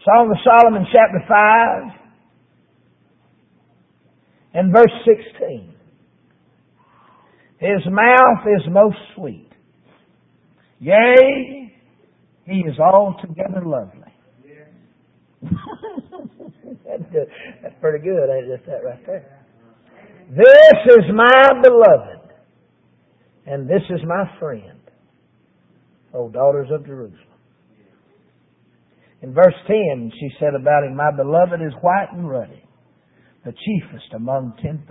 Song of Solomon chapter 5 and verse 16. His mouth is most sweet. Yea, He is altogether lovely. That's pretty good, ain't it? Just that right there. This is my beloved, and this is my friend, O daughters of Jerusalem. In verse 10, she said about him, my beloved is white and ruddy, the chiefest among 10,000.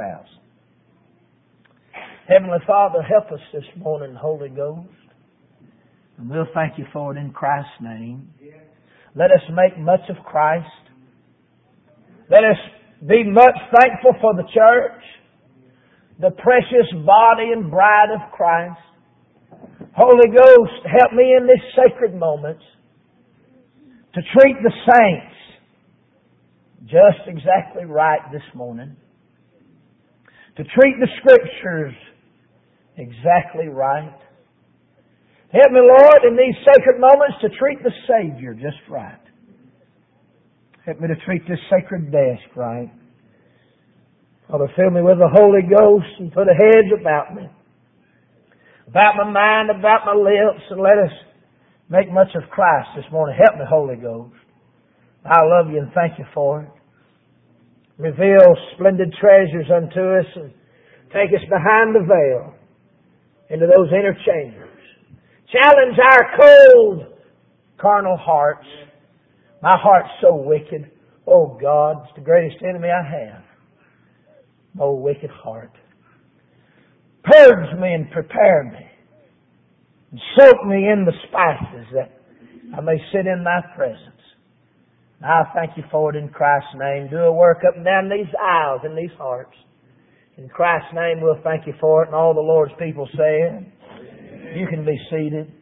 Heavenly Father, help us this morning, Holy Ghost. And we'll thank you for it in Christ's name. Let us make much of Christ. Let us be much thankful for the church, the precious body and bride of Christ. Holy Ghost, help me in these sacred moments to treat the saints just exactly right this morning. To treat the Scriptures exactly right. Help me, Lord, in these sacred moments to treat the Savior just right. Help me to treat this sacred desk right. Father, fill me with the Holy Ghost and put a hedge about me, about my mind, about my lips, and let us make much of Christ this morning. Help me, Holy Ghost. I love you and thank you for it. Reveal splendid treasures unto us and take us behind the veil into those inner chambers. Challenge our cold, carnal hearts. My heart's so wicked. Oh God, it's the greatest enemy I have. Oh wicked heart. Purge me and prepare me. And soak me in the spices that I may sit in thy presence. I thank you for it in Christ's name. Do a work up and down these aisles and these hearts. In Christ's name we'll thank you for it. And all the Lord's people say, you can be seated.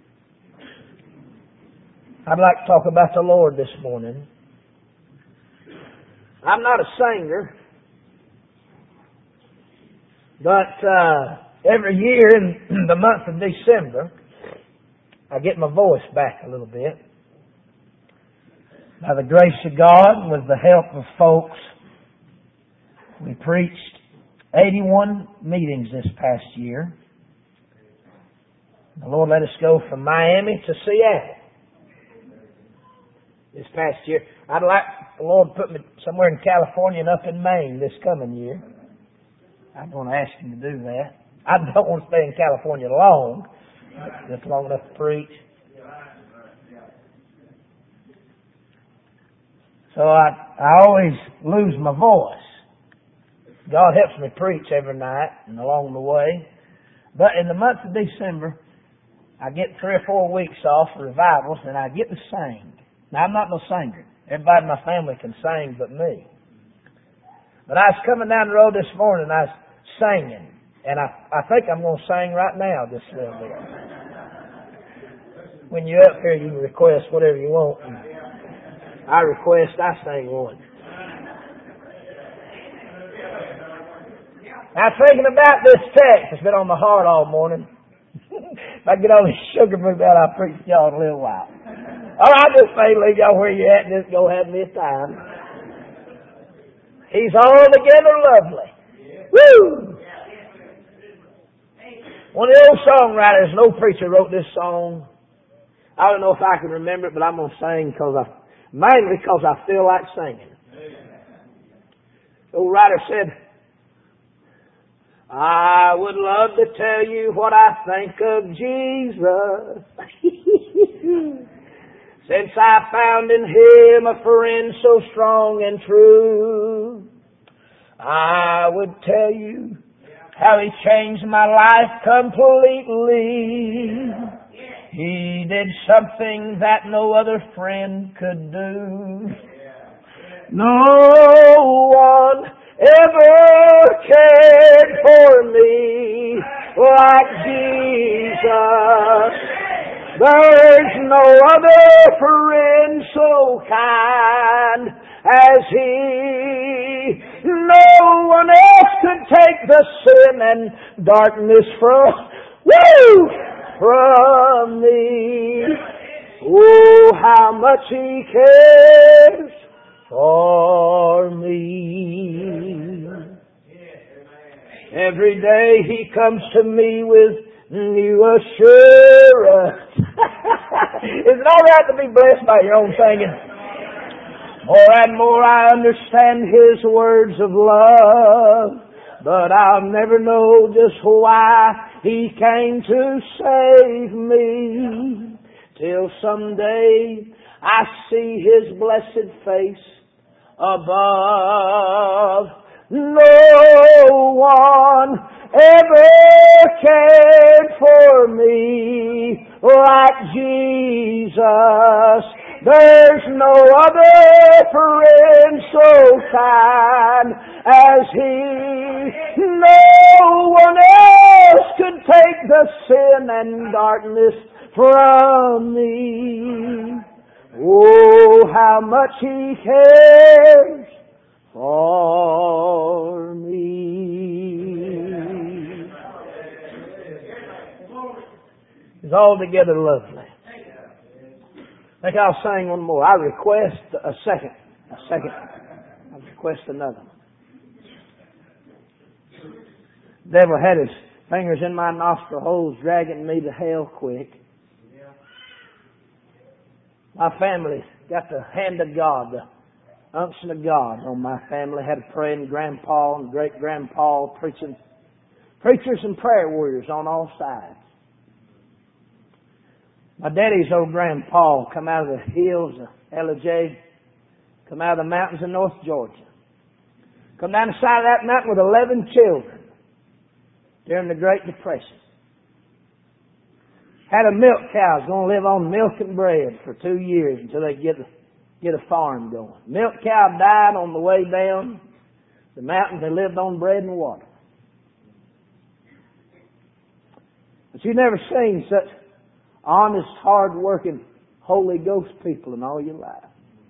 I'd like to talk about the Lord this morning. I'm not a singer, but every year in the month of December, I get my voice back a little bit. By the grace of God, with the help of folks, we preached 81 meetings this past year. The Lord let us go from Miami to Seattle this past year. I'd like the Lord to put me somewhere in California and up in Maine this coming year. I'm going to ask Him to do that. I don't want to stay in California long. That's long enough to preach. So I always lose my voice. God helps me preach every night and along the way. But in the month of December, I get 3 or 4 weeks off for revivals and I get to sing. Now, I'm not no singer. Everybody in my family can sing but me. But I was coming down the road this morning and I was singing. And I think I'm going to sing right now just a little bit. When you're up here, you can request whatever you want. I request I sing one. I'm thinking about this text. It's been on my heart all morning. If I get all this sugar moved out, I'll preach to y'all in a little while. All right, just say, leave y'all where you're at and just go have me a time. He's altogether lovely. Woo! One of the old songwriters, an old preacher, wrote this song. I don't know if I can remember it, but I'm going to sing mainly because I feel like singing. The old writer said, I would love to tell you what I think of Jesus. Since I found in Him a friend so strong and true. I would tell you how He changed my life completely. He did something that no other friend could do. No one ever cared for me like Jesus. There's no other friend so kind as He. No one else could take the sin and darkness from me. Oh, how much He cares day He comes to me with new assurance. Is it all right to be blessed by your own singing? More and more I understand His words of love, but I'll never know just why He came to save me, till someday I see His blessed face above. No one ever cared for me like Jesus. There's no other friend so kind as He. No one else could take the sin and darkness from me. Oh, how much He cares for me. It's altogether lovely. I think I'll sing one more. I request a second. I request another. The devil had his fingers in my nostril holes, dragging me to hell quick. My family got the hand of God, the unction of God on my family. Had a praying grandpa and great-grandpa, preachers and prayer warriors on all sides. My daddy's old grandpa come out of the hills of LJ, come out of the mountains of North Georgia. Come down the side of that mountain with 11 children during the Great Depression. Had a milk cow, was going to live on milk and bread for 2 years until they get a farm going. Milk cow died on the way down the mountain. They lived on bread and water. But you've never seen such honest, hard-working, Holy Ghost people in all your life.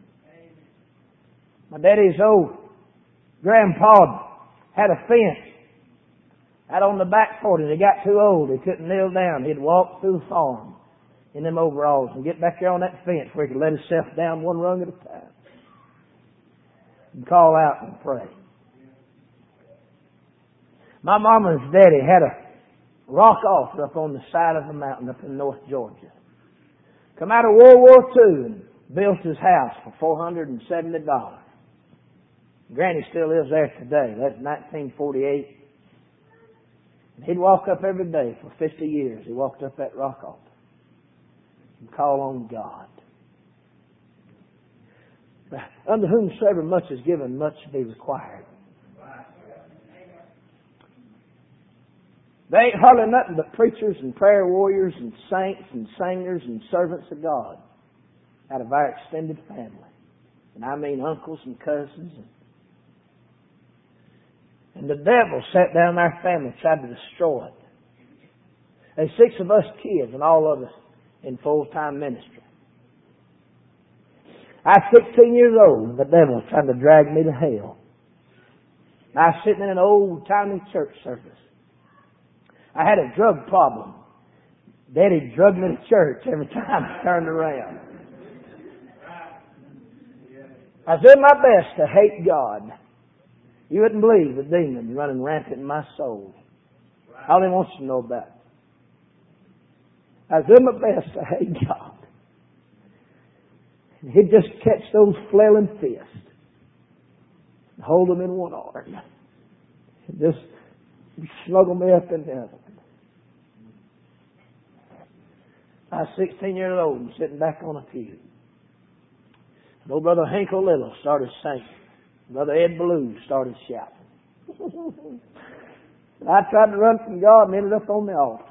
My daddy's old grandpa had a fence out on the back porch. He got too old. He couldn't kneel down. He'd walk through the farm in them overalls and get back there on that fence where he could let himself down one rung at a time and call out and pray. My mama and daddy had a rock altar up on the side of the mountain up in North Georgia. Come out of World War II and built his house for $470. Granny still lives there today. That's 1948. And he'd walk up every day for 50 years. He walked up that rock altar and call on God. Unto whomsoever much is given, much be required. They ain't hardly nothing but preachers and prayer warriors and saints and singers and servants of God out of our extended family. And I mean uncles and cousins. And the devil sat down in our family, tried to destroy it. There's 6 of us kids and all of us in full-time ministry. I was 16 years old and the devil was trying to drag me to hell. I was sitting in an old-timey church service. I had a drug problem. Daddy drugged me to church every time I turned around. I was doing my best to hate God. You wouldn't believe the demons running rampant in my soul. All he wants you to know about it. I was doing my best to hate God. And he'd just catch those flailing fists and hold them in one arm and just snuggle me up in the other. I was 16 years old and sitting back on a pew. And old Brother Hinkle Little started singing. Brother Ed Ballou started shouting. I tried to run from God and ended up on the altar.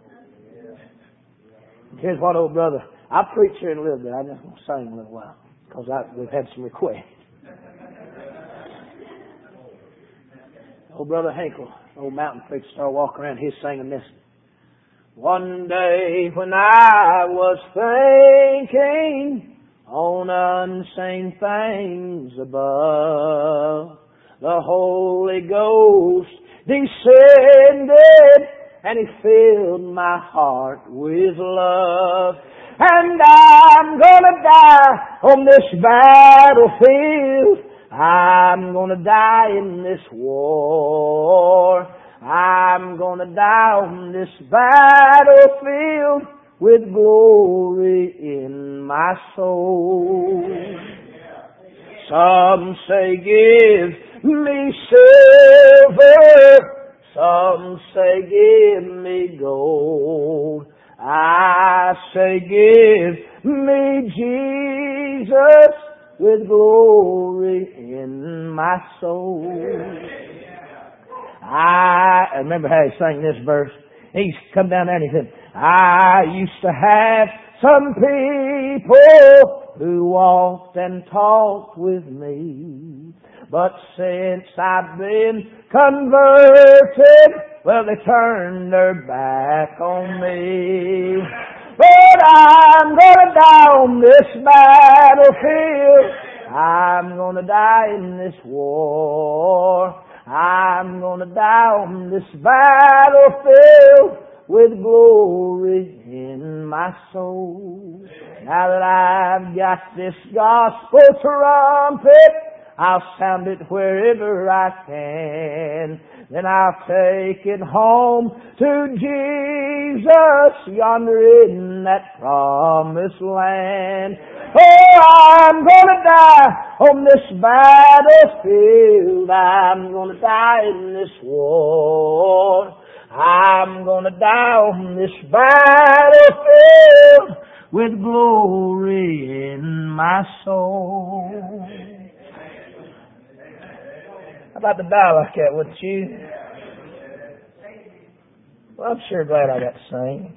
And here's what, old brother, I'll preach here in a little bit. I'm just going to sing a little while because we've had some requests. Old Brother Hinkle, old mountain preacher, started walking around. He's singing this. One day when I was thinking on unseen things above, the Holy Ghost descended and He filled my heart with love. And I'm gonna die on this battlefield. I'm gonna die in this war. I'm gonna die on this battlefield with glory in my soul. Some say give me silver, some say give me gold. I say give me Jesus with glory in my soul. I remember how he sang this verse. He's come down there and he said, I used to have some people who walked and talked with me, but since I've been converted, well, they turned their back on me. But I'm gonna die on this battlefield. I'm gonna die in this war. I'm gonna die on this battlefield with glory in my soul. Now that I've got this gospel trumpet, I'll sound it wherever I can. Then I'll take it home to Jesus yonder in that promised land. Oh, I'm gonna die on this battlefield. I'm gonna die in this war. I'm gonna die on this battlefield with glory in my soul. I'd like to die like that, wouldn't you? Well, I'm sure glad I got to sing.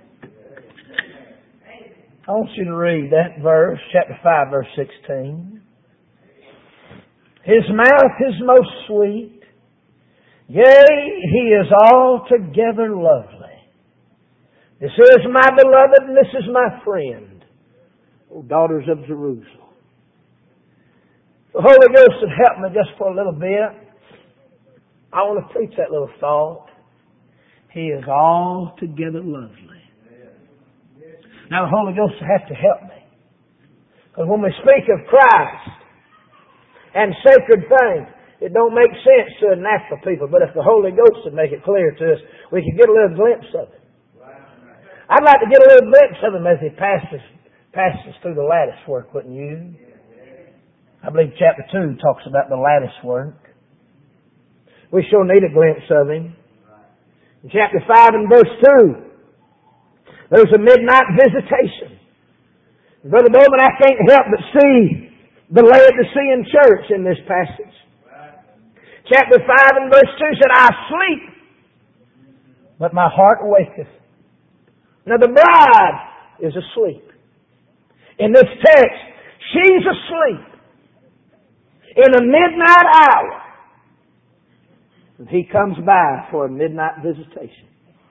I want you to read that verse, chapter 5, verse 16. His mouth is most sweet, yea, he is altogether lovely. This is my beloved, and this is my friend, O daughters of Jerusalem. The Holy Ghost would help me just for a little bit. I want to preach that little thought. He is altogether lovely. Now the Holy Ghost will have to help me. Because when we speak of Christ and sacred things, it don't make sense to the natural people. But if the Holy Ghost would make it clear to us, we could get a little glimpse of it. I'd like to get a little glimpse of Him as He passes through the lattice work, wouldn't you? I believe chapter 2 talks about the lattice work. We sure need a glimpse of Him. In chapter 5 and verse 2, there's a midnight visitation. Brother Bowman, I can't help but see the Laodicean church in this passage. Chapter 5 and verse 2 said, I sleep, but my heart waketh. Now the bride is asleep. In this text, she's asleep in a midnight hour. And He comes by for a midnight visitation.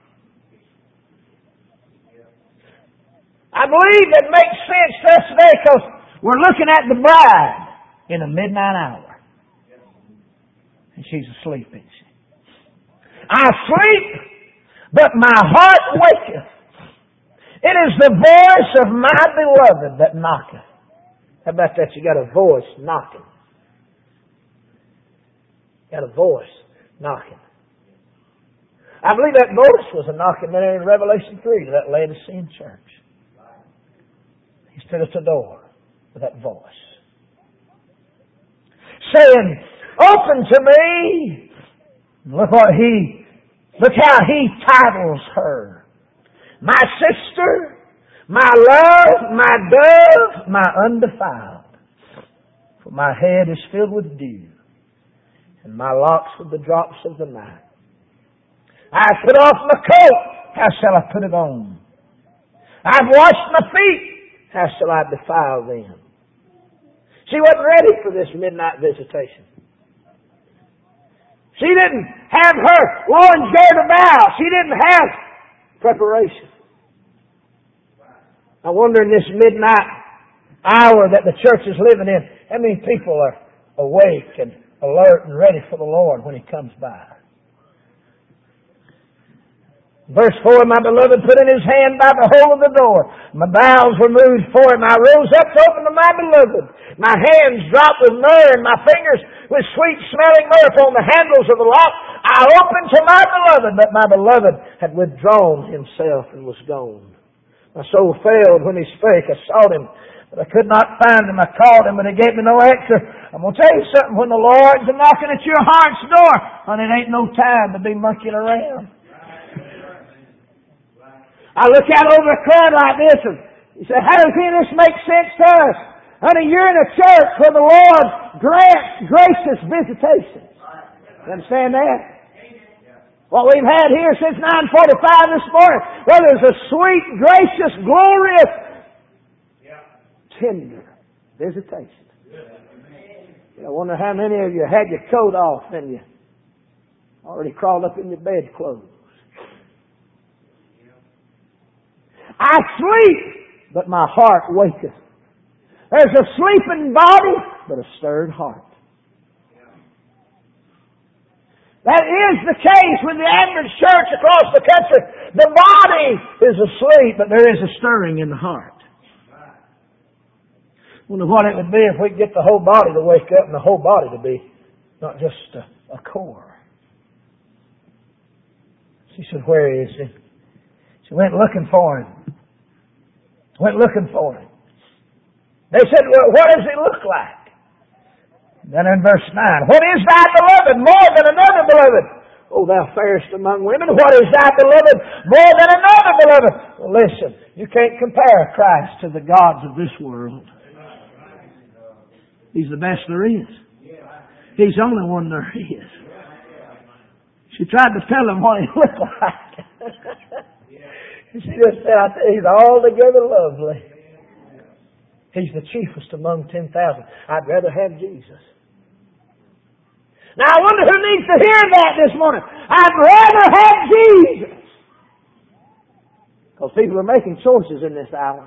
I believe that makes sense to us today because we're looking at the bride in a midnight hour. And she's asleep, isn't she? I sleep, but my heart waketh. It is the voice of my beloved that knocketh. How about that? You got a voice knocking. Got a voice knocking. I believe that voice was a knocking there in Revelation 3 to that Laodicean church. He stood at the door with that voice, saying, open to me. Look how he titles her. My sister, my love, my dove, my undefiled. For my head is filled with dew, and my locks with the drops of the night. I put off my coat, how shall I put it on? I've washed my feet, how shall I defile them? She wasn't ready for this midnight visitation. She didn't have her loins girded about. She didn't have preparation. I wonder in this midnight hour that the church is living in, how many people are awake and alert and ready for the Lord when He comes by? Verse 4, my beloved put in his hand by the hole of the door. My bowels were moved for him. I rose up to open to my beloved. My hands dropped with myrrh and my fingers with sweet-smelling myrrh upon the handles of the lock. I opened to my beloved, but my beloved had withdrawn himself and was gone. My soul failed when he spake. I sought him, but I could not find him. I called him, but he gave me no answer. I'm going to tell you something. When the Lord's knocking at your heart's door, honey, it ain't no time to be monkeying around. I look out over a crowd like this and you say, how does any of this make sense to us? Honey, you're in a church where the Lord grants gracious visitations. You understand that? What we've had here since 9:45 this morning, well, there's a sweet, gracious, glorious, tender visitation. I wonder how many of you had your coat off and you already crawled up in your bedclothes. I sleep, but my heart waketh. There's a sleeping body, but a stirred heart. That is the case with the average church across the country. The body is asleep, but there is a stirring in the heart. I wonder what it would be if we could get the whole body to wake up and the whole body to be not just a core. She said, where is he? She went looking for him. Went looking for him. They said, well, what does he look like? Then in verse 9, what is thy beloved more than another beloved? O thou fairest among women, what is thy beloved more than another beloved? Well, listen, you can't compare Christ to the gods of this world. He's the best there is. He's the only one there is. She tried to tell him what he looked like. She just said, I tell you, he's altogether lovely. He's the chiefest among 10,000. I'd rather have Jesus. Now I wonder who needs to hear that this morning. I'd rather have Jesus. Because people are making choices in this hour.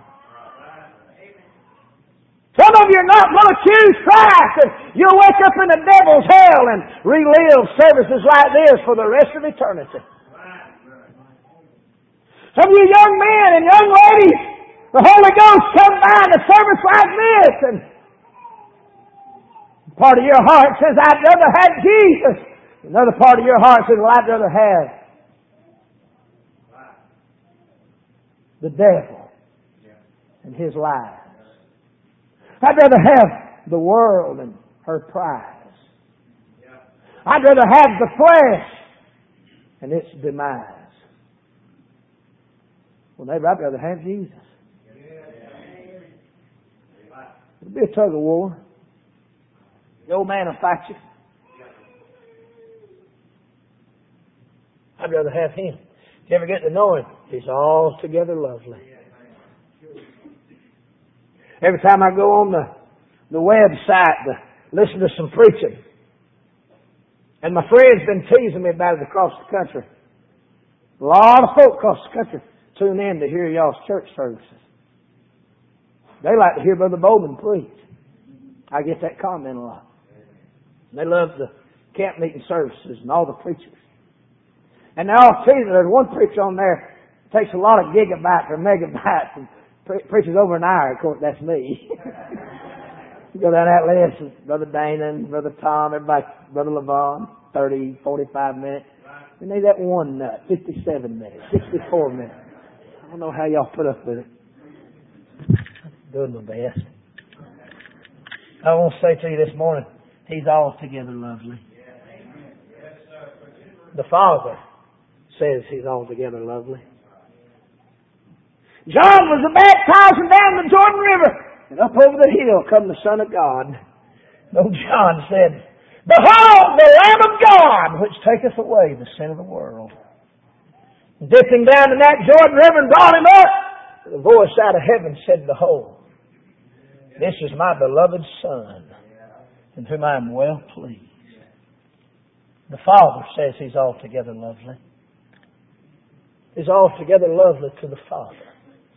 Some of you are not going to choose Christ, and you'll wake up in the devil's hell and relive services like this for the rest of eternity. Some of you young men and young ladies, the Holy Ghost come by in a service like this, and part of your heart says, I'd rather have Jesus. Another part of your heart says, well, I'd rather have the devil and his lies. I'd rather have the world and her prize. I'd rather have the flesh and its demise. Well, neighbor, I'd rather have Jesus. It'll be a tug of war. The old man will fight you. I'd rather have him. If you ever get to know him, he's altogether lovely. Every time I go on the website to listen to some preaching, and my friend's been teasing me about it across the country. A lot of folk across the country tune in to hear y'all's church services. They like to hear Brother Bowman preach. I get that comment a lot. They love the camp meeting services and all the preachers. And they all tell you there's one preacher on there that takes a lot of gigabytes or megabytes and preaches over an hour. Of course, that's me. You go down that list, Brother Dana and Brother Tom, everybody, Brother Levon, 30, 45 minutes. We need that one nut, 57 minutes, 64 minutes. I don't know how y'all put up with it. Doing my best. I want to say to you this morning, he's altogether lovely. The Father says he's altogether lovely. John was baptizing down the Jordan River, and up over the hill come the Son of God. No, John said, behold, the Lamb of God, which taketh away the sin of the world. And dipping down in that Jordan River and brought him up, the voice out of heaven said, behold, this is my beloved Son, in whom I am well pleased. The Father says he's altogether lovely. He's altogether lovely to the Father.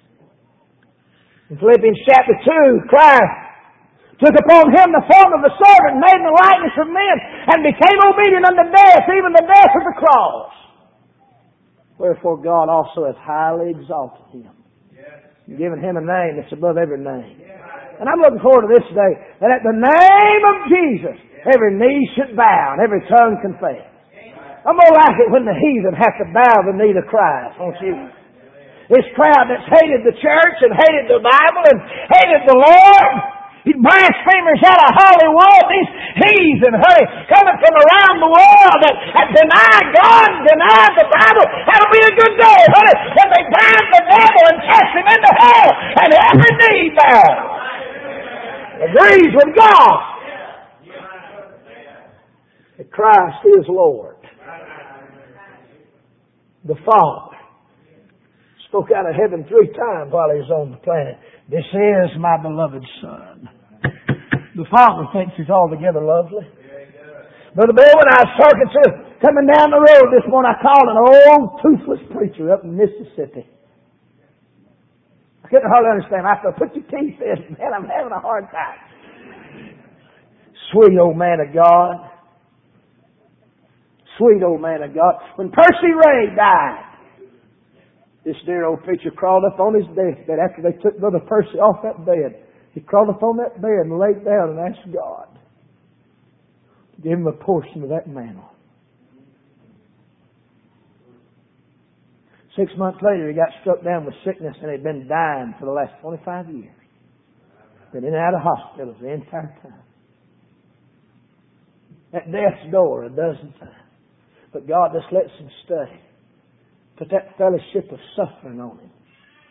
In Philippians chapter 2, Christ took upon him the form of a servant, made in the likeness of men, and became obedient unto death, even the death of the cross. Wherefore God also hath highly exalted Him, and given Him a name that's above every name. And I'm looking forward to this day, that at the name of Jesus, every knee should bow and every tongue confess. I'm more like it when the heathen have to bow the knee to Christ, won't you? This crowd that's hated the church and hated the Bible and hated the Lord, these blasphemers out of Hollywood, these heathen, honey, coming from around the world that deny God, deny the Bible. That'll be a good day, honey, when they bind the devil and cast him into hell and every knee bows. Agrees with God that Christ is Lord. The Father spoke out of heaven 3 times while He was on the planet. This is my beloved Son. The Father thinks He's altogether lovely. Brother Bill, when I was talking to, coming down the road this morning, I called an old toothless preacher up in Mississippi. I couldn't hardly understand. I said, put your teeth in. Man, I'm having a hard time. Sweet old man of God. Sweet old man of God. When Percy Ray died, this dear old preacher crawled up on his deathbed after they took Brother Percy off that bed. He crawled up on that bed and laid down and asked God to give him a portion of that mantle. 6 months later, he got struck down with sickness and had been dying for the last 25 years. Been in and out of hospitals the entire time. At death's door a dozen times. But God just lets him stay. Put that fellowship of suffering on him.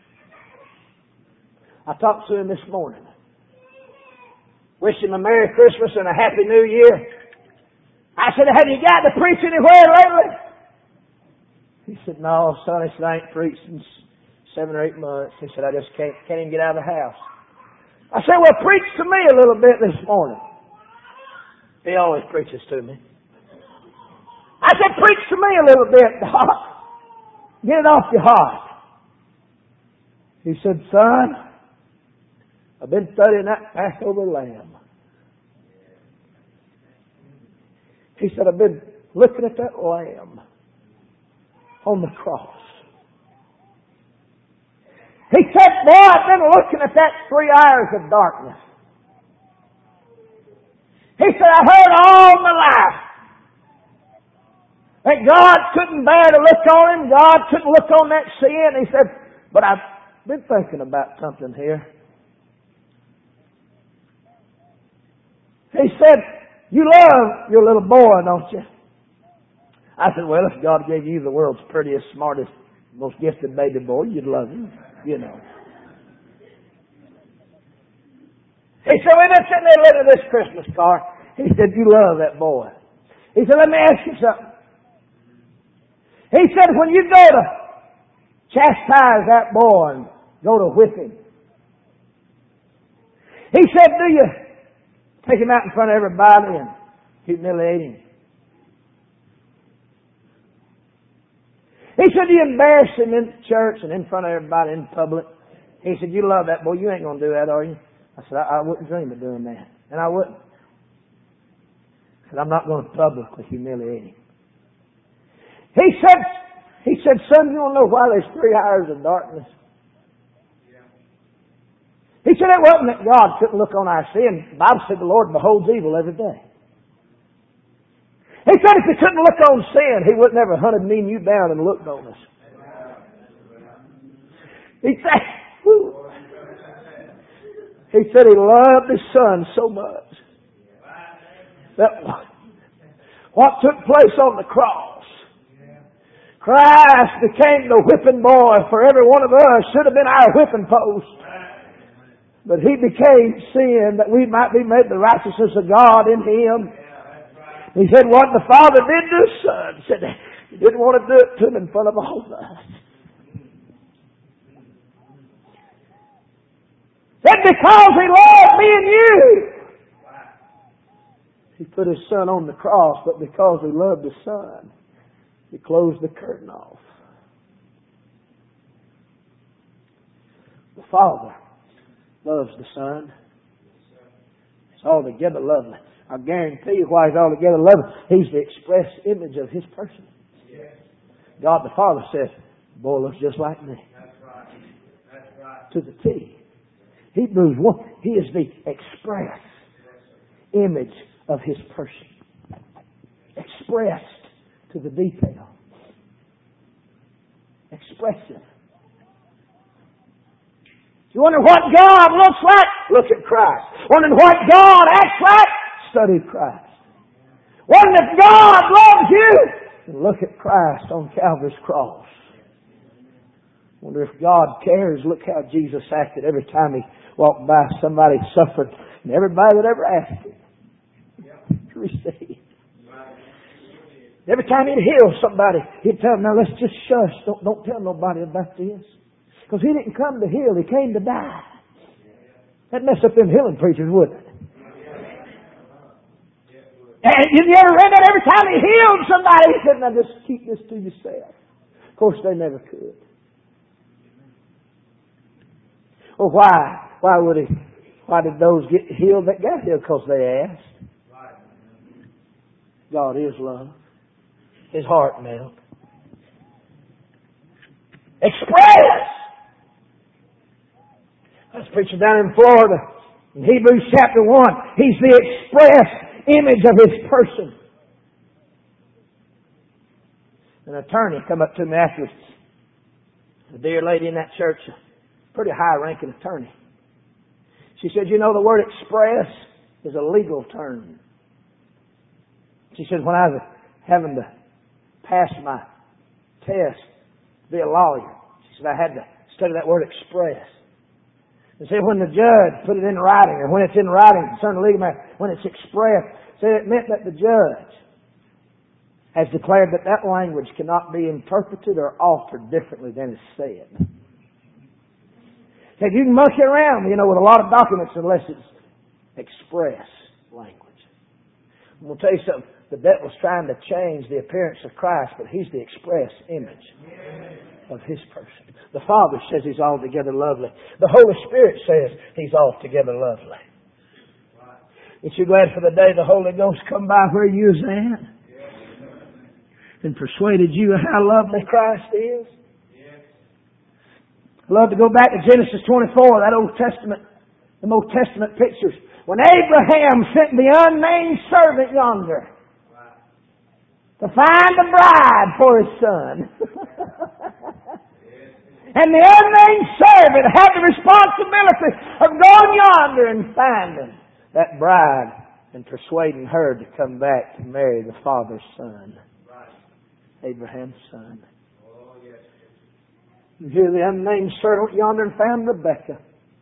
I talked to him this morning. Wished him a Merry Christmas and a Happy New Year. I said, have you got to preach anywhere lately? He said, no, son, I ain't preached in 7 or 8 months. He said, I just can't even get out of the house. I said, well, preach to me a little bit this morning. He always preaches to me. I said, preach to me a little bit, Doc. Get it off your heart. He said, son, I've been studying that Passover lamb. He said, I've been looking at that lamb on the cross. He said, boy, I've been looking at that 3 hours of darkness. He said, I heard all my life that God couldn't bear to look on him. God couldn't look on that sin. He said, but I've been thinking about something here. He said, you love your little boy, don't you? I said, well, if God gave you the world's prettiest, smartest, most gifted baby boy, you'd love him, you know. He said, we've been sitting there looking at this Christmas card. He said, you love that boy. He said, let me ask you something. He said, when you go to chastise that boy and go to whip him, he said, do you take him out in front of everybody and humiliate him? He said, you embarrass him in church and in front of everybody in public? He said, you love that boy. You ain't going to do that, are you? I said, I wouldn't dream of doing that. And I wouldn't. I said, I'm not going to publicly humiliate him. He said, son, you don't know why there's 3 hours of darkness. He said, it wasn't that God couldn't look on our sin. The Bible said the Lord beholds evil every day. He said if He couldn't look on sin, He wouldn't ever hunted me and you down and looked on us. He said He loved His Son so much that what took place on the cross, Christ became the whipping boy for every one of us. Should have been our whipping post. But He became sin that we might be made the righteousness of God in Him. He said what the Father did to His Son. He said He didn't want to do it to Him in front of all of us. That because He loved me and you, He put His Son on the cross, but because He loved His Son, He closed the curtain off. The Father loves the Son. It's altogether lovely. I guarantee you why He's altogether lovely. He's the express image of His person. God the Father says, boy looks just like me. To the T. Hebrews 1, He is the express image of His person. Expressed to the detail. Expressive. You wonder what God looks like? Look at Christ. Wondering what God acts like? Study Christ. Wondering if God loves you? Then look at Christ on Calvary's cross. Wonder if God cares? Look how Jesus acted every time He walked by somebody suffered, and everybody that ever asked Him to receive. Every time He'd heal somebody, He'd tell them, now let's just shush. Don't tell nobody about this. Because He didn't come to heal, He came to die. That'd mess up them healing preachers, wouldn't it? And you ever read that every time He healed somebody, He said, now just keep this to yourself. Of course, they never could. Well, why? Why did those get healed that got healed? Because they asked. God is love. His heart melt. Express! I was preaching down in Florida. In Hebrews chapter 1, He's the express image of His person. An attorney come up to me afterwards. A dear lady in that church, a pretty high-ranking attorney. She said, you know, the word express is a legal term. She said, when I was having to pass my test to be a lawyer, she said, I had to study that word express. And said, when the judge put it in writing, or when it's in writing concerning legal matter, when it's expressed, said it meant that the judge has declared that that language cannot be interpreted or altered differently than is said. Said you can monkey around, with a lot of documents unless it's express language. I'm going to tell you something. The devil's trying to change the appearance of Christ, but He's the express image of His person. The Father says He's altogether lovely. The Holy Spirit says He's altogether lovely. Aren't you glad for the day the Holy Ghost come by where you was at and persuaded you of how lovely Christ is? I love to go back to Genesis 24, that Old Testament, them Old Testament pictures. When Abraham sent the unnamed servant yonder to find a bride for his son. And the unnamed servant had the responsibility of going yonder and finding that bride and persuading her to come back to marry the father's son. Abraham's son. And here the unnamed servant yonder and found Rebekah.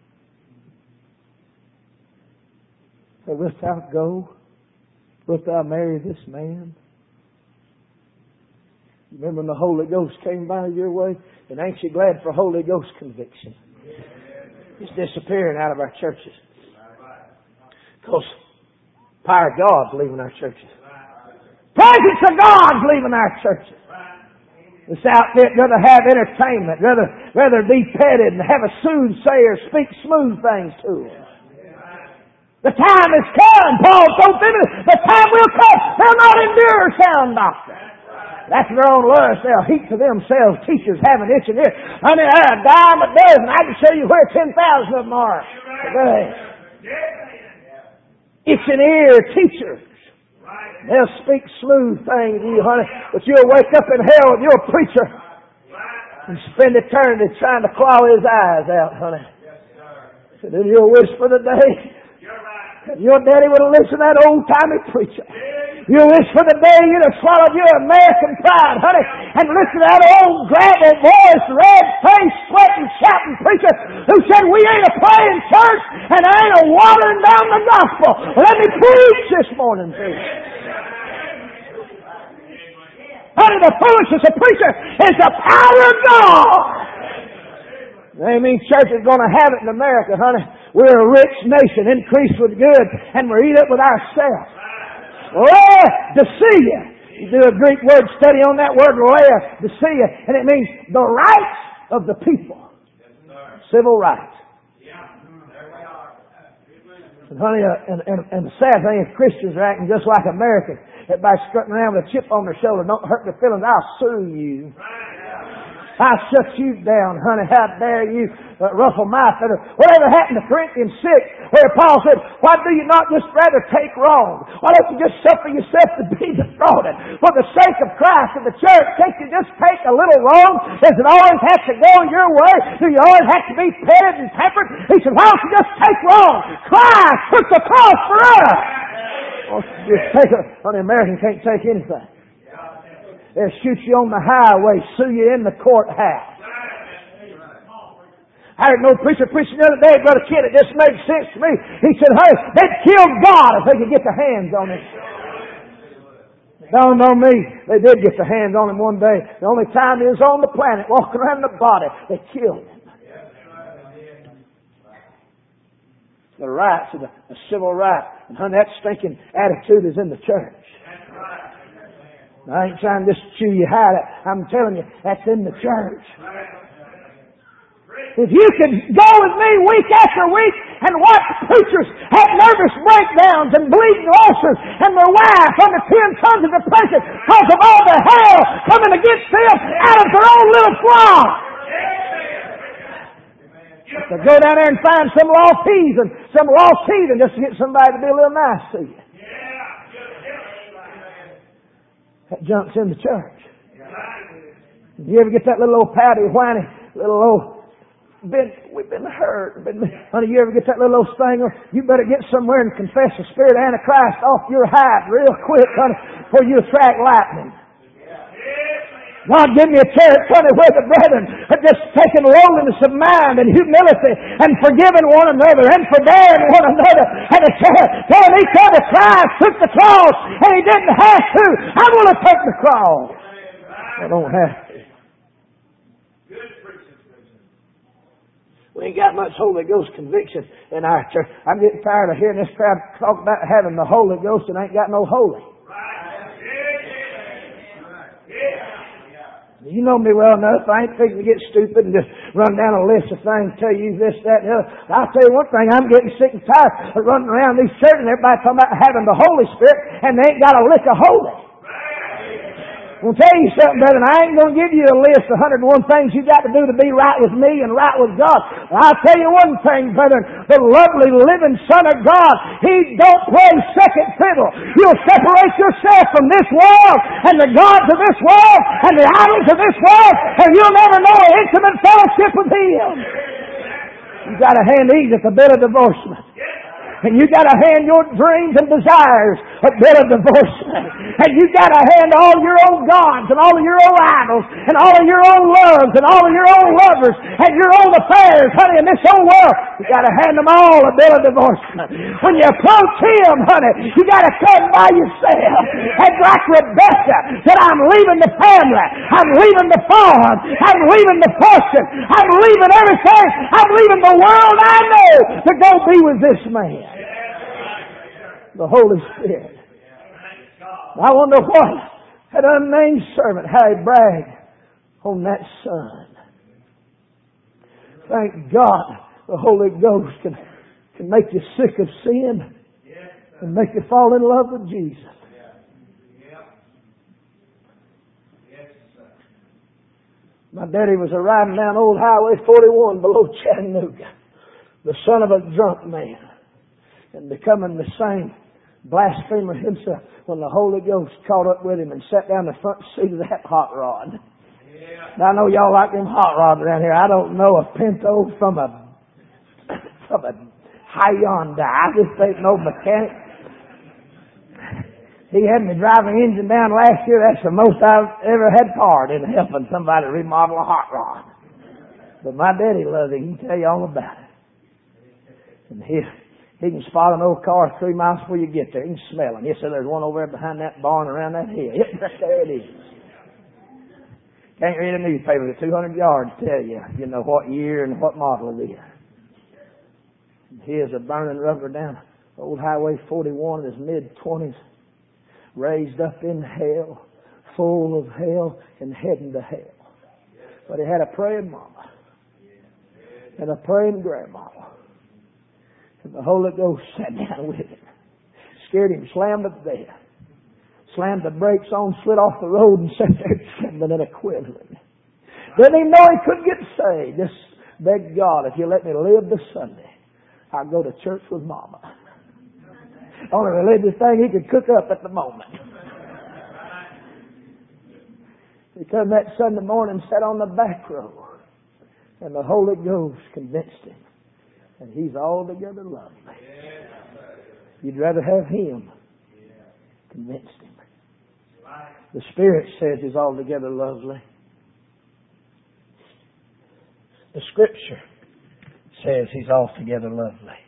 So wilt thou go? Wilt thou marry this man? Remember when the Holy Ghost came by your way? And ain't you glad for Holy Ghost conviction? It's disappearing out of our churches. Because power of God's leaving our churches. Presence of God's leaving our churches. This outfit rather have entertainment, rather be petted and have a soothsayer speak smooth things to them. The time is come, Paul told Timothy, the time will come. They'll not endure sound doctrine. That's their own lust. They'll heap to themselves teachers having itch and ear. I mean, they're a dime a dozen. I can show you where 10,000 of them are today. Itch and ear teachers. They'll speak smooth things to you, honey, but you'll wake up in hell with your preacher and spend eternity trying to claw his eyes out, honey. And then you'll wish for the day your daddy would have listened to that old-timey preacher. You'll wish for the day you'd have swallowed your American pride, honey, and listen to that old gravel-voiced, red-faced, sweating, shouting preacher who said, we ain't a praying church and I ain't a watering down the gospel. Let me preach this morning to you. Honey, the foolishness of preacher is the power of God. They mean church is going to have it in America, honey. We're a rich nation, increased with good, and we're eat up with ourselves. Laodicea. You do a Greek word study on that word, Laodicea, and it means the rights of the people. Civil rights. And honey, and the sad thing is Christians are acting just like Americans. Everybody strutting around with a chip on their shoulder. Don't hurt their feelings. I'll sue you. I'll shut you down, honey. How dare you ruffle my feathers? Whatever happened to Corinthians 6, where Paul said, why do you not just rather take wrong? Why don't you just suffer yourself to be defrauded? For the sake of Christ and the church, can't you just take a little wrong? Does it always have to go your way? Do you always have to be petted and pampered? He said, why don't you just take wrong? Christ took the cross for us. Well, just take it. Well, the American can't take anything. They'll shoot you on the highway, sue you in the courthouse. I heard no preacher preaching the other day, Brother Kid, it just made sense to me. He said, hey, they'd kill God if they could get their hands on him. It dawned on me, they did get their hands on him one day. The only time he was on the planet, walking around the body, they killed him. The rights of the civil right. And honey, that stinking attitude is in the church. I ain't trying to just chew you hide. I'm telling you, that's in the church. If you could go with me week after week and watch preachers have nervous breakdowns and bleeding ulcers and their wife under 10 tons of depression because of all the hell coming against them out of their own little flock. So go down there and find some lost heathen just to get somebody to be a little nice to you. That junk's in the church. You ever get that little old pouty, whiny, little old, we've been hurt. Honey, you ever get that little old stinger? You better get somewhere and confess the spirit of Antichrist off your hide real quick, honey, before you attract lightning. God, give me a church, honey, where the brethren have just taken lowliness of mind and humility and forgiving one another and forbearing one another and telling each other Christ took the cross and He didn't have to. I'm going to take the cross. I don't have to. We ain't got much Holy Ghost conviction in our church. I'm getting tired of hearing this crowd talk about having the Holy Ghost and ain't got no holy. You know me well enough. I ain't fixing to get stupid and just run down a list of things, tell you this, that, and the other. I'll tell you one thing, I'm getting sick and tired of running around these churches and everybody talking about having the Holy Spirit and they ain't got a lick of holy. I'm going to tell you something, brother. I ain't going to give you a list of 101 things you got to do to be right with me and right with God. I'll tell you one thing, brother. The lovely living Son of God, He don't play second fiddle. You'll separate yourself from this world and the gods of this world and the idols of this world and you'll never know an intimate fellowship with Him. You've got to hand these at the bill of divorcement. And you got to hand your dreams and desires a bill of divorcement. And you got to hand all your own gods and all of your own idols and all of your own loves and all of your own lovers and your own affairs, honey, in this whole world. You got to hand them all a bill of divorcement. When you approach Him, honey, you got to come by yourself. And like Rebecca said, I'm leaving the family. I'm leaving the farm. I'm leaving the fortune. I'm leaving everything. I'm leaving the world I know to go be with this man. The Holy Spirit. I wonder what that unnamed servant, how he bragged on that son. Thank God the Holy Ghost can make you sick of sin and make you fall in love with Jesus. My daddy was riding down Old Highway 41 below Chattanooga, the son of a drunk man, and becoming the same blasphemer himself when the Holy Ghost caught up with him and sat down in the front seat of that hot rod. Yeah. Now, I know y'all like them hot rods around here. I don't know a Pinto from a Hyundai. I just ain't no mechanic. He had me drive an engine down last year. That's the most I've ever had powered in helping somebody remodel a hot rod. But my daddy loves it. He can tell you all about it. And he can spot an old car 3 miles before you get there. He can smell them. Yes, sir, there's one over there behind that barn around that hill. Yep, there it is. Can't read a newspaper at 200 yards tell you know what year and what model it is. And here's a burning rubber down Old Highway 41 in his mid-20s, raised up in hell, full of hell and heading to hell. But he had a praying mama and a praying grandmama. And the Holy Ghost sat down with him, scared him, slammed to death, slammed the brakes on, slid off the road, and sat there trembling and a quivering. Didn't even know he couldn't get saved. Just begged God, if you let me live this Sunday, I'll go to church with Mama. Only religious thing he could cook up at the moment. He come that Sunday morning, sat on the back row, and the Holy Ghost convinced him that he's altogether lovely. You'd rather have him. Convinced him. The Spirit says he's altogether lovely. The Scripture says he's altogether lovely.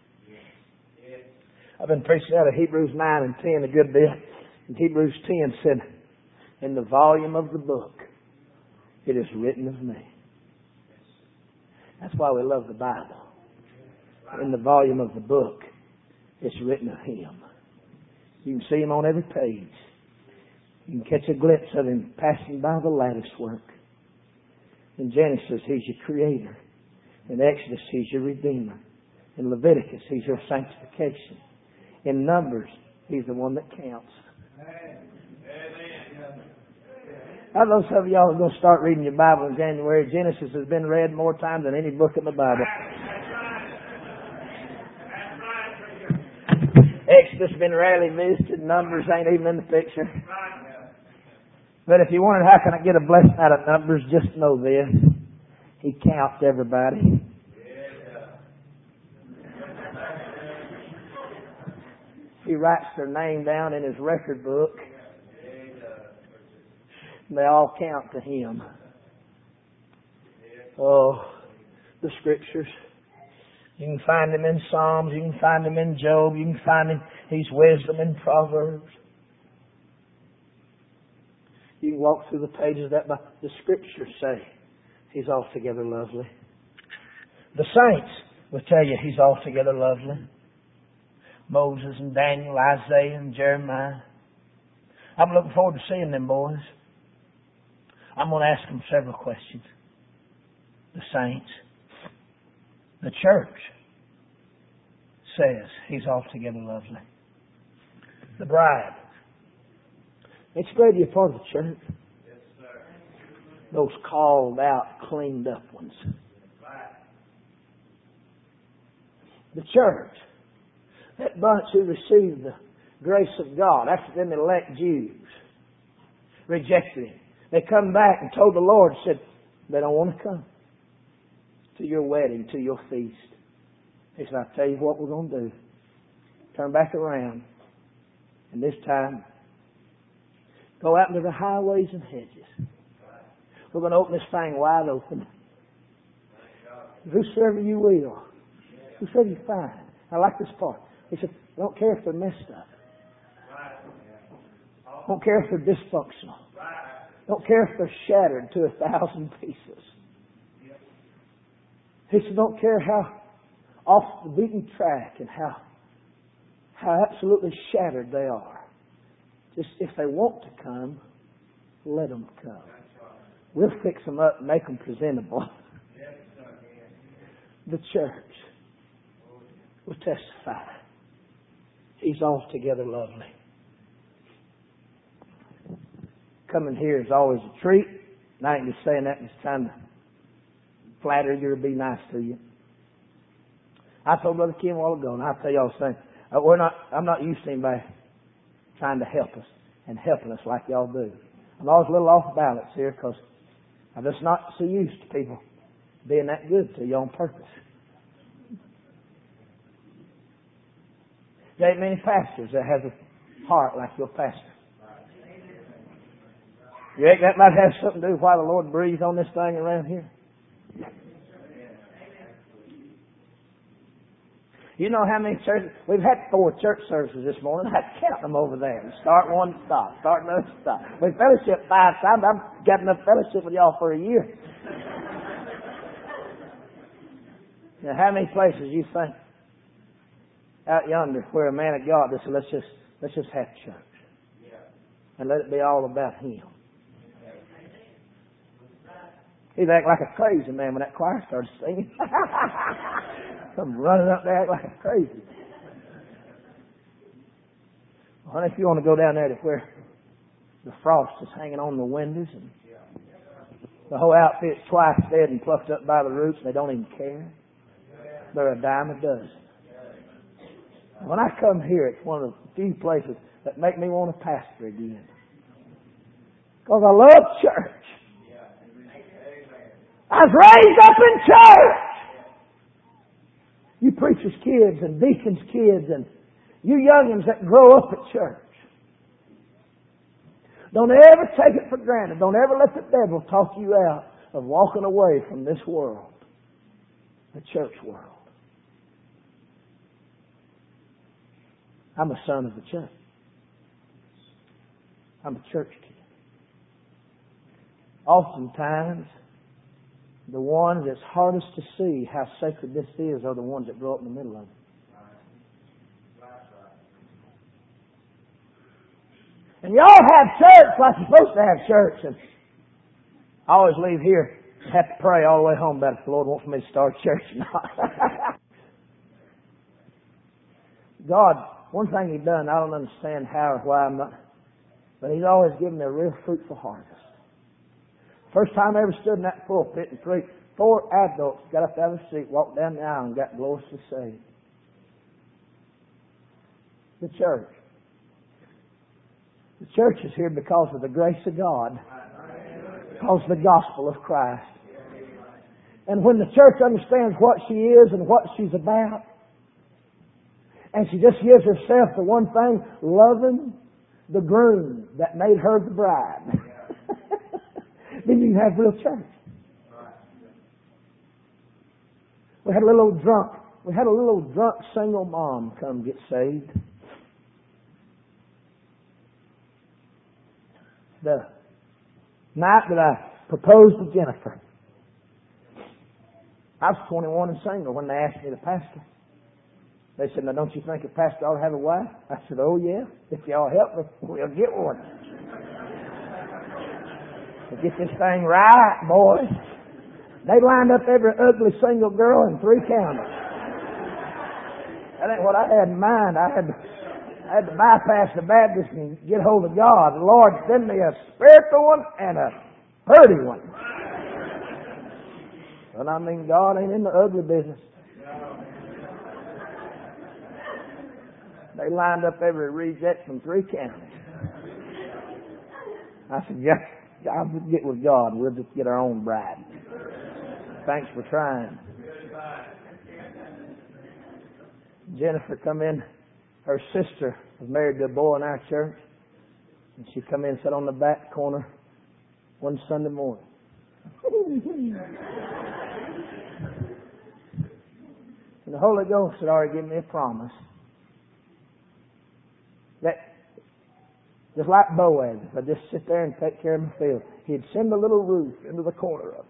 I've been preaching out of Hebrews 9 and 10 a good bit. And Hebrews 10 said, in the volume of the book, it is written of me. That's why we love the Bible. In the volume of the book, it's written of Him. You can see Him on every page. You can catch a glimpse of Him passing by the lattice work. In Genesis, He's your Creator. In Exodus, He's your Redeemer. In Leviticus, He's your sanctification. In Numbers, He's the one that counts. I know some of y'all are going to start reading your Bible in January. Genesis has been read more times than any book in the Bible. Exodus has been rarely visited. Numbers ain't even in the picture. But if you wondered how can I get a blessing out of Numbers, just know this. He counts everybody. He writes their name down in His record book. They all count to Him. Oh, the Scriptures. You can find Him in Psalms. You can find Him in Job. You can find Him. He's wisdom in Proverbs. You can walk through the pages of that. But the Scriptures say He's altogether lovely. The saints will tell you He's altogether lovely. Moses and Daniel, Isaiah and Jeremiah. I'm looking forward to seeing them boys. I'm going to ask them several questions. The saints. The church says He's altogether lovely. The bride. It's great to be a part of the church. Yes, sir. Those called out, cleaned up ones. The church. That bunch who received the grace of God after them elect Jews rejected Him. They come back and told the Lord, said, they don't want to come to your wedding, to your feast. He said, I'll tell you what we're going to do. Turn back around. And this time, go out into the highways and hedges. We're going to open this thing wide open. Whosoever you will. Whosoever you find. I like this part. He said, I don't care if they're messed up. I don't care if they're dysfunctional. I don't care if they're shattered to 1,000 pieces. He said, don't care how off the beaten track and how absolutely shattered they are. Just if they want to come, let them come. We'll fix them up and make them presentable. The church will testify. He's altogether lovely. Coming here is always a treat. And I ain't just saying that, just trying to flatter you or be nice to you. I told Brother Kim a while ago, and I'll tell y'all the same. I'm not used to anybody trying to help us and helping us like y'all do. I'm always a little off balance here because I'm just not so used to people being that good to you on purpose. There ain't many pastors that have a heart like your pastor. You think that might have something to do with why the Lord breathed on this thing around here? You know how many churches? We've had 4 church services this morning. I count them over there. Start one, stop. Start another, stop. We fellowship 5 times. I've got enough fellowship with y'all for a year. Now, how many places you think out yonder where a man of God just said, let's just have church and let it be all about Him? He'd act like a crazy man when that choir started singing. Come running up there act like a crazy man. Honey, if you want to go down there to where the frost is hanging on the windows and the whole outfit's twice dead and plucked up by the roots, they don't even care. They're a dime a dozen. When I come here, it's one of the few places that make me want to pastor again. Because I love church. I was raised up in church. You preachers' kids and deacons' kids and you youngins that grow up at church. Don't ever take it for granted. Don't ever let the devil talk you out of walking away from this world, the church world. I'm a son of the church. I'm a church kid. Oftentimes, the ones that's hardest to see how sacred this is are the ones that grow up in the middle of it. And y'all have church like you're supposed to have church. And I always leave here and have to pray all the way home about if the Lord wants me to start church or not. God, one thing He's done, I don't understand how or why I'm not, but He's always given me a real fruitful harvest. First time I ever stood in that pulpit and preached, 4 adults got up out of the seat, walked down the aisle and got gloriously saved. The church. The church is here because of the grace of God, because of the gospel of Christ. And when the church understands what she is and what she's about, and she just gives herself to one thing, loving the groom that made her the bride, then you can have real church. We had a little drunk single mom come get saved. The night that I proposed to Jennifer, I was 21 and single when they asked me to pastor. They said, "Now don't you think a pastor ought to have a wife?" I said, "Oh yeah, if y'all help me, we'll get one. We'll get this thing right, boys." They lined up every ugly single girl in 3 counties. That ain't what I had in mind. I had to bypass the Baptist and get hold of God. The Lord send me a spiritual one and a pretty one. But I mean, God ain't in the ugly business. They lined up every reject from 3 counties. I said, "Yeah, I'll get with God. We'll just get our own bride. Thanks for trying." Jennifer come in. Her sister was married to a boy in our church. And she come in and sat on the back corner one Sunday morning. And the Holy Ghost had already given me a promise that just like Boaz, if I just sit there and take care of my field, He'd send a little roof into the corner of it.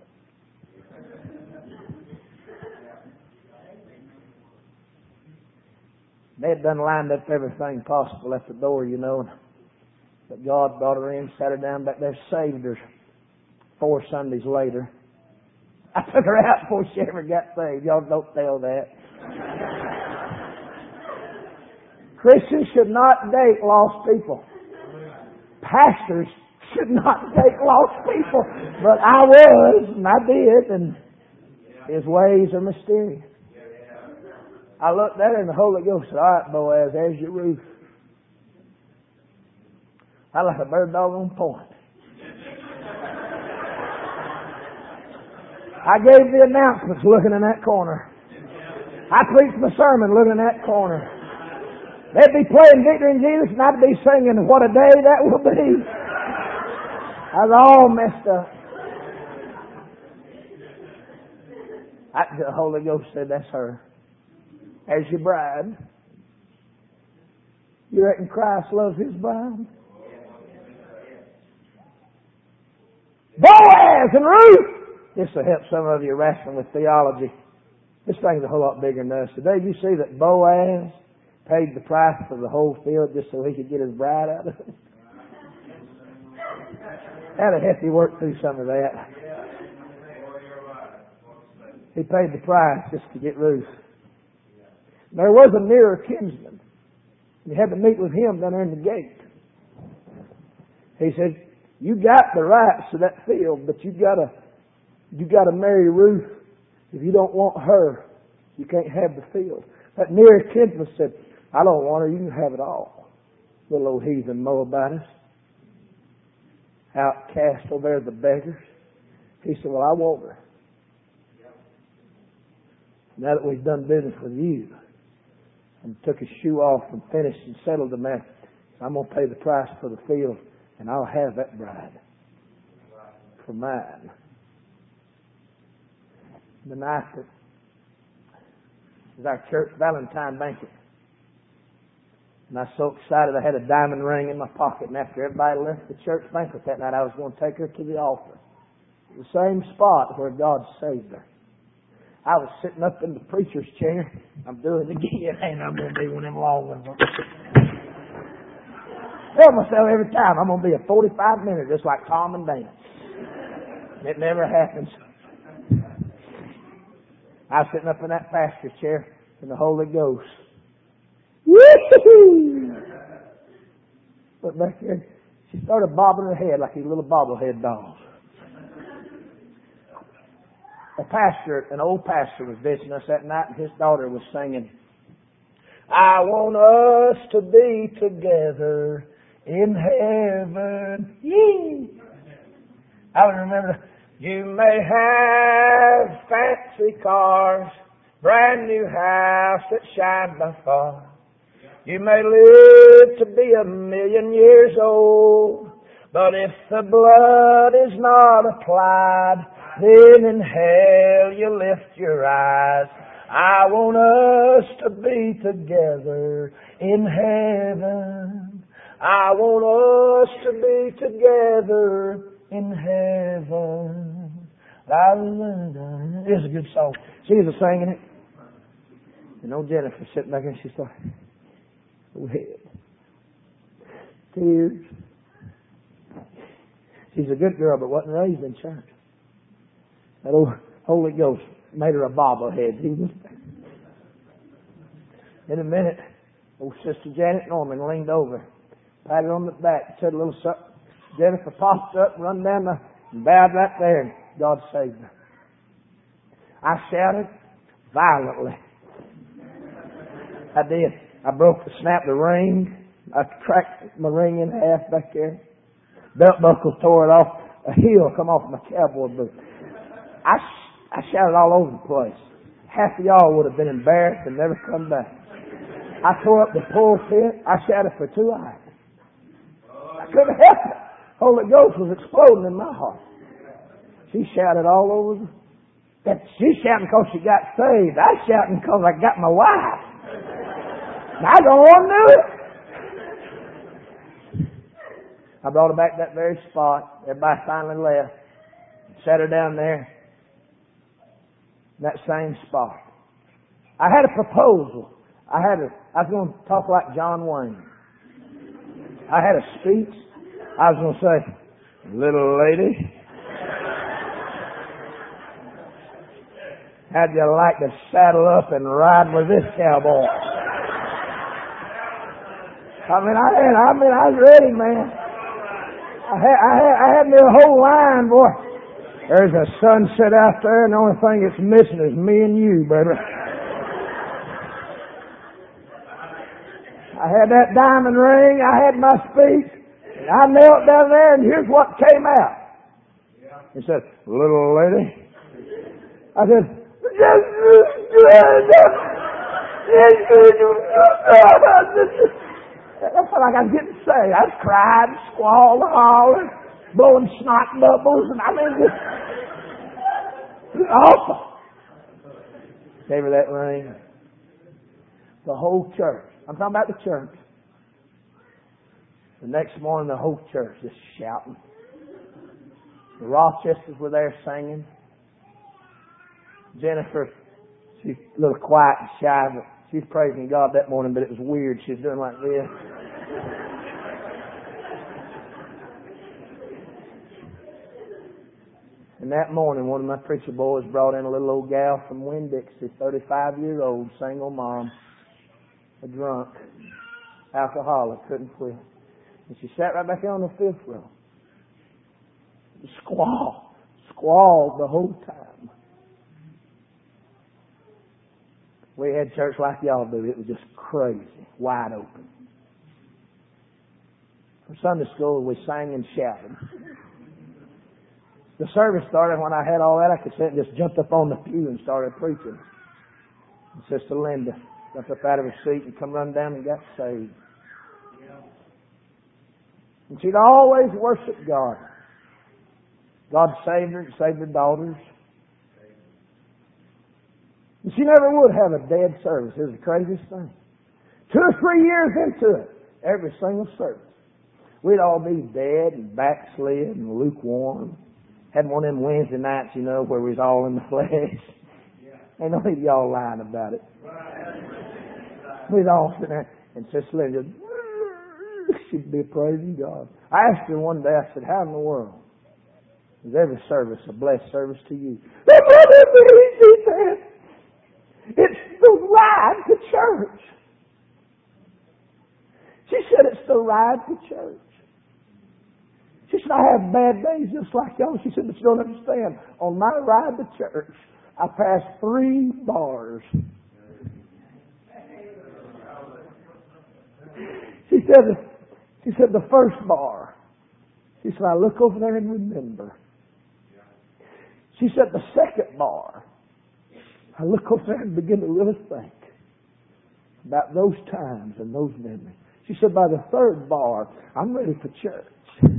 They had done lined up everything possible at the door, you know. But God brought her in, sat her down back there, saved her 4 Sundays later. I took her out before she ever got saved. Y'all don't tell that. Christians should not date lost people. Pastors should not date lost people. But I was, and I did, and His ways are mysterious. I looked at her and the Holy Ghost said, "All right, Boaz, there's your roof." I like a bird dog on point. I gave the announcements looking in that corner. I preached my sermon looking in that corner. They'd be playing Victory in Jesus and I'd be singing, "What a day that will be." I was all messed up. The Holy Ghost said, "That's her. As your bride." You reckon Christ loves His bride? Boaz and Ruth! This will help some of you wrestling with theology. This thing's a whole lot bigger than us. Today you see that Boaz paid the price for the whole field just so he could get his bride out of it. That'd help you work through some of that. He paid the price just to get Ruth. There was a nearer kinsman You had to meet with him down there in the gate. He said, you got the rights to that field, but you gotta marry Ruth. If you don't want her, you can't have the field. That near kinsman said, I don't want her, you can have it all. Little old heathen Moabitess. Outcast over there, the beggars. He said, well, I want her. Now that we've done business with you, and took his shoe off and finished and settled the matter, I'm going to pay the price for the field, and I'll have that bride for mine. The night that was our church Valentine banquet. And I was so excited I had a diamond ring in my pocket, and after everybody left the church banquet that night, I was going to take her to the altar. The same spot where God saved her. I was sitting up in the preacher's chair. I'm doing it again, and I'm going to be one of them long ones. Tell myself every time I'm going to be a 45 minutes just like Tom and Dan. It never happens. I was sitting up in that pastor chair in the Holy Ghost. Woo-hoo! But back there, she started bobbing her head like these little bobblehead dolls. An old pastor was visiting us that night, and his daughter was singing, I want us to be together in heaven. Yee! I would remember, you may have fancy cars, brand new house that shines by far. You may live to be 1,000,000 years old, but if the blood is not applied, then in hell you lift your eyes. I want us to be together in heaven. I want us to be together in heaven. It's a good song. She was singing it. And old Jennifer sitting back there, she started, oh head. Tears. She's a good girl, but wasn't raised in church. That old Holy Ghost made her a bobblehead. In a minute, old Sister Janet Norman leaned over, patted her on the back, said a little something. Jennifer popped up, run down and bowed right there, and God saved her. I shouted violently. I did. I snapped the ring. I cracked my ring in half back there. Belt buckle tore it off. A heel come off my cowboy boot. I shouted all over the place. Half of y'all would have been embarrassed and never come back. I tore up the pulpit. I shouted for 2 hours. I couldn't help it. Holy Ghost was exploding in my heart. She shouted all over. She's shouting because she got saved. I'm shouting because I got my wife. And I don't want to do it. I brought her back to that very spot. Everybody finally left. Sat her down there. In that same spot. I had a proposal. I was going to talk like John Wayne. I had a speech. I was going to say, little lady, how'd you like to saddle up and ride with this cowboy? I was ready, man. I had me a whole line, boy. There's a sunset out there, and the only thing that's missing is me and you, baby. I had that diamond ring. I had my speech. And I knelt down there, and here's what came out. He said, little lady. I said, that's what I was getting to say. I was crying, squalled, hollering, blowing snot bubbles, and it was awful. Gave her that ring. The whole church. I'm talking about the church. The next morning, the whole church just shouting. The Rochesters were there singing. Jennifer, she's a little quiet and shy, but she's praising God that morning, but it was weird. She was doing like this. And that morning, one of my preacher boys brought in a little old gal from Winn-Dixie, 35-year-old, single mom, a drunk. alcoholic, couldn't quit. And she sat right back on the fifth row. Squalled the whole time. We had church like y'all do. It was just crazy, wide open. For Sunday school, we sang and shouted. The service started when I had all that. I could sit and just jumped up on the pew and started preaching. And Sister Linda jumped up out of her seat and come run down and got saved. And she'd always worshiped God. God saved her and saved her daughters. And she never would have a dead service. It was the craziest thing. 2 or 3 years into it, every single service, we'd all be dead and backslid and lukewarm. Had one of them Wednesday nights, where we was all in the flesh. Ain't no need y'all lying about it. We'd all sit there, and Sister Linda, she'd be praising God. I asked her one day, I said, how in the world is every service a blessed service to you? She said, it's the ride to church. She said, it's the ride to church. She said, I have bad days just like y'all. She said, but you don't understand. On my ride to church, I passed 3 bars. She said the first bar. She said, I look over there and remember. She said the second bar. I look over there and begin to really think about those times and those memories. She said by the third bar, I'm ready for church.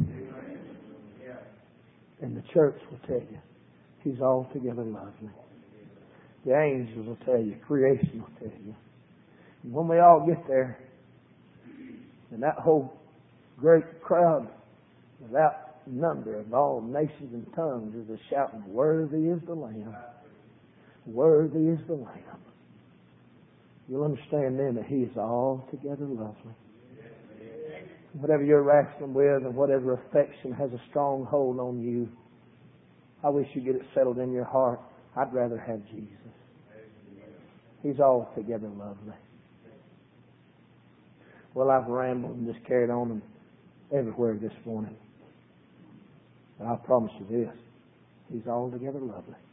And the church will tell you, He's altogether lovely. The angels will tell you, creation will tell you. And when we all get there, and that whole great crowd, without number of all nations and tongues, is a shouting, worthy is the Lamb. Worthy is the Lamb. You'll understand then that He is altogether lovely. Whatever you're wrestling with and whatever affection has a strong hold on you, I wish you get it settled in your heart. I'd rather have Jesus. He's altogether lovely. Well, I've rambled and just carried on and everywhere this morning. But I promise you this, He's altogether lovely.